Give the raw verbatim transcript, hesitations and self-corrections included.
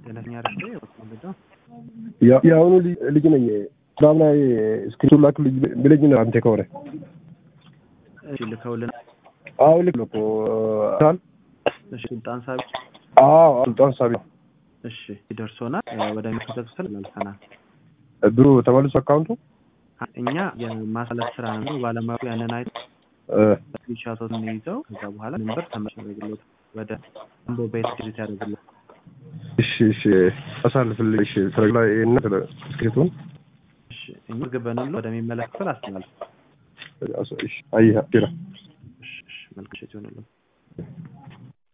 ለኛ አረፈ ወጥቶ ያ ያውኑ ልጅ ነኝ ዳም ላይ ስክሪፕቱ ላክ ልጅ ብለኝ ነው አንተ ከሆነ እሺ ልከውልን አው ልክ ነው ታል እሺ ሱልጣን ሳቢ አዎ ሱልጣን ሳቢ እሺ ይደርሶና ወደ መከታተል መልሰናል ብሩ ተመልሶ አካውንቱ እኛ የማሳለፍ ስራ ነው ባለማው ያንን አይ ሻቶን ይዘው ከዛ በኋላ ነምበር ተመሽረግለት ወደ አምቦ ቤት ዲጂት ያደርግልህ እሺ እሺ አሳልፍልኝ እሺ ስለላ እና ስክሪፕቱን እሺ እኛ ገበነን ወደሚመለከተው አስተላልፍ እሺ አይያ ዲራ እሺ መልካም ይሁንልህ